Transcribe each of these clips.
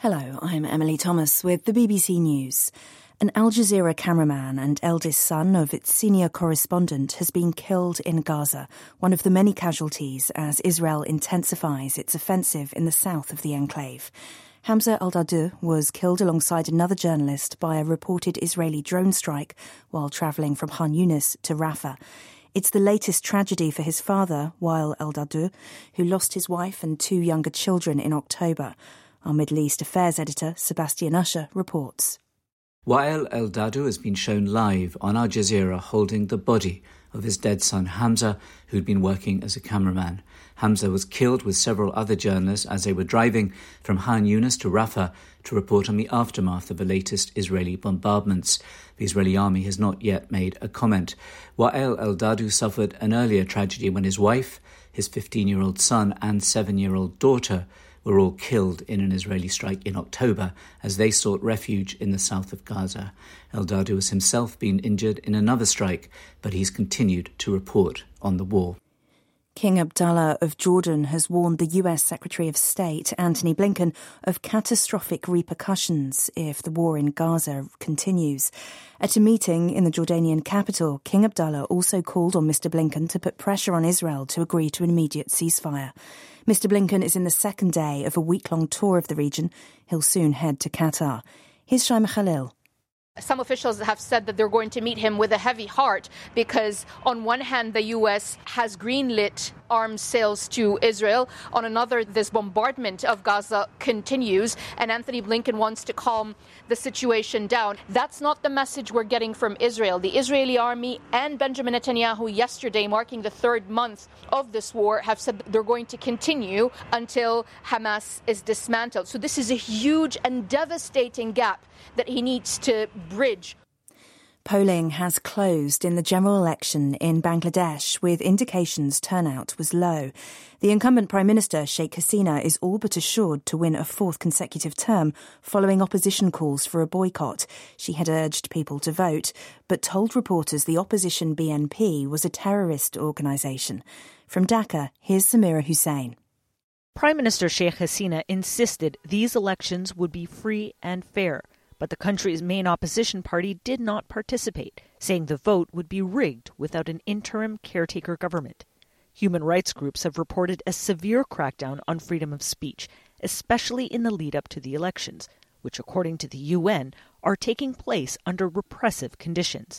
Hello, I'm Emily Thomas with the BBC News. An Al Jazeera cameraman and eldest son of its senior correspondent has been killed in Gaza, one of the many casualties as Israel intensifies its offensive in the south of the enclave. Hamza al-Dahdouh was killed alongside another journalist by a reported Israeli drone strike while travelling from Khan Yunis to Rafah. It's the latest tragedy for his father, Wael al-Dahdouh, who lost his wife and two younger children in October. Our Middle East Affairs editor, Sebastian Usher, reports. Wael al-Dahdouh has been shown live on Al Jazeera holding the body of his dead son Hamza, who'd been working as a cameraman. Hamza was killed with several other journalists as they were driving from Khan Yunis to Rafah to report on the aftermath of the latest Israeli bombardments. The Israeli army has not yet made a comment. Wael al-Dahdouh suffered an earlier tragedy when his wife, his 15-year-old son and 7-year-old daughter were all killed in an Israeli strike in October as they sought refuge in the south of Gaza. Al-Dahdouh has himself been injured in another strike, but he's continued to report on the war. King Abdullah of Jordan has warned the US Secretary of State, Antony Blinken, of catastrophic repercussions if the war in Gaza continues. At a meeting in the Jordanian capital, King Abdullah also called on Mr. Blinken to put pressure on Israel to agree to an immediate ceasefire. Mr. Blinken is in the second day of a week-long tour of the region. He'll soon head to Qatar. Here's Shaima Khalil. Some officials have said that they're going to meet him with a heavy heart because on one hand, the U.S. has greenlit arms sales to Israel. On another, this bombardment of Gaza continues, and Antony Blinken wants to calm the situation down. That's not the message we're getting from Israel. The Israeli army and Benjamin Netanyahu yesterday, marking the third month of this war, have said that they're going to continue until Hamas is dismantled. So this is a huge and devastating gap that he needs to bridge. Polling has closed in the general election in Bangladesh, with indications turnout was low. The incumbent Prime Minister, Sheikh Hasina, is all but assured to win a fourth consecutive term following opposition calls for a boycott. She had urged people to vote, but told reporters the opposition BNP was a terrorist organisation. From Dhaka, here's Samira Hussain. Prime Minister Sheikh Hasina insisted these elections would be free and fair. But the country's main opposition party did not participate, saying the vote would be rigged without an interim caretaker government. Human rights groups have reported a severe crackdown on freedom of speech, especially in the lead-up to the elections, which, according to the UN, are taking place under repressive conditions.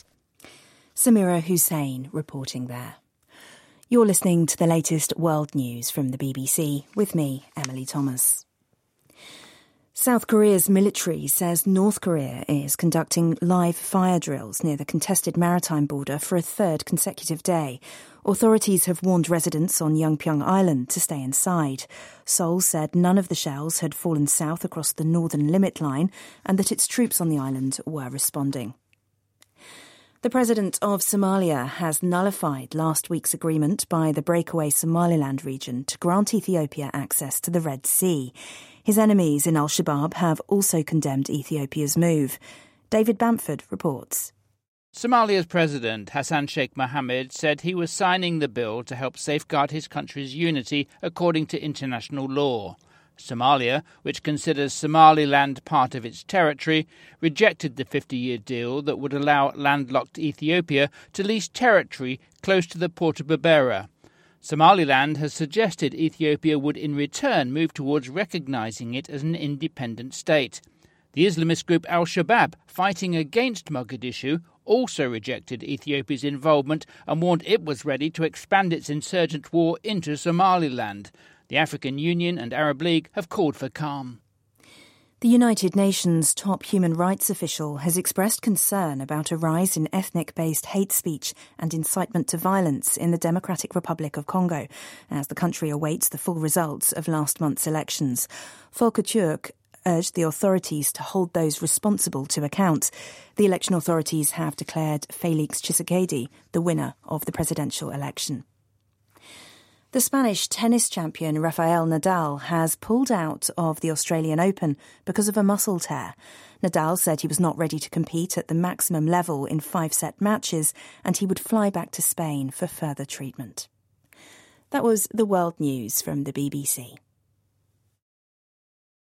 Samira Hussain reporting there. You're listening to the latest world news from the BBC, with me, Emily Thomas. South Korea's military says North Korea is conducting live fire drills near the contested maritime border for a third consecutive day. Authorities have warned residents on Yeongpyeong Island to stay inside. Seoul said none of the shells had fallen south across the northern limit line and that its troops on the island were responding. The president of Somalia has nullified last week's agreement by the breakaway Somaliland region to grant Ethiopia access to the Red Sea. His enemies in Al-Shabaab have also condemned Ethiopia's move. David Bamford reports. Somalia's president, Hassan Sheikh Mohammed, said he was signing the bill to help safeguard his country's unity according to international law. Somalia, which considers Somaliland part of its territory, rejected the 50-year deal that would allow landlocked Ethiopia to lease territory close to the port of Berbera. Somaliland has suggested Ethiopia would in return move towards recognizing it as an independent state. The Islamist group Al-Shabaab, fighting against Mogadishu, also rejected Ethiopia's involvement and warned it was ready to expand its insurgent war into Somaliland. The African Union and Arab League have called for calm. The United Nations top human rights official has expressed concern about a rise in ethnic-based hate speech and incitement to violence in the Democratic Republic of Congo, as the country awaits the full results of last month's elections. Volker Turk urged the authorities to hold those responsible to account. The election authorities have declared Felix Tshisekedi the winner of the presidential election. The Spanish tennis champion Rafael Nadal has pulled out of the Australian Open because of a muscle tear. Nadal said he was not ready to compete at the maximum level in 5-set matches and he would fly back to Spain for further treatment. That was the world news from the BBC.